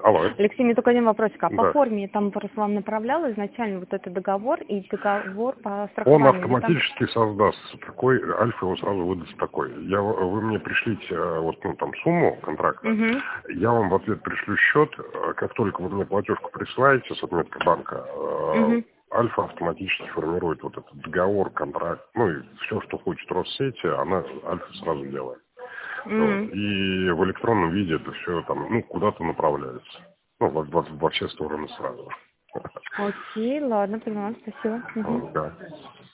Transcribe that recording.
Алло. Алексей, мне только один вопросик. А по Да. форме там просто вам направлял изначально вот этот договор и договор по Он страхованию? автоматически создастся такой, Альфа его сразу выдаст такой. Вы мне пришлите сумму контракта, я вам в ответ пришлю счет, как только вы мне платежку присылаете с отметкой банка, Альфа автоматически формирует вот этот договор, контракт, и все, что хочет Россети, Альфа сразу делает. Вот. И в электронном виде это все куда-то направляется. Во все стороны сразу. Окей, ладно, поняла, спасибо. Да.